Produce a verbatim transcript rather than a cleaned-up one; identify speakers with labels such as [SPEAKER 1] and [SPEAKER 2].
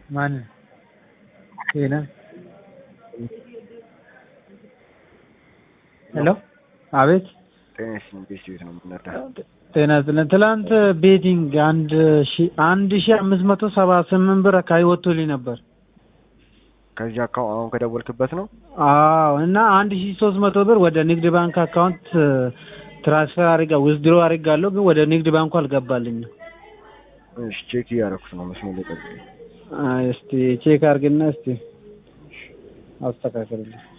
[SPEAKER 1] ማን ጤና ሄሎ አቤት
[SPEAKER 2] ጤናስ እንዴት ነው ምንነዳ
[SPEAKER 1] ጤና ይስጥልን ትላንት ቤቲንግ አንድ ሺህ አንድ ሺህ አምስት መቶ ሰባ ስምንት ብር አካባቢ ወጥቶልኝ ነበር
[SPEAKER 2] ከዚህ አካውንት አሁን ከደወልክበት ነው
[SPEAKER 1] አዎ እና አንድ ሺህ ሶስት መቶ ብር ወደ ንግድ ባንክ አካውንት ትራንስፈር አድርጋ ዊዝድሮ አድርጋለሁ ግን ወደ ንግድ ባንኩ አልገባልኝም
[SPEAKER 2] እሺ ቼክ ያደረኩት ነው መስመር ላይ ጠብቀኝ
[SPEAKER 1] አይ እስቲ ቼክ አድርግና እስቲ አስተካክልልኝ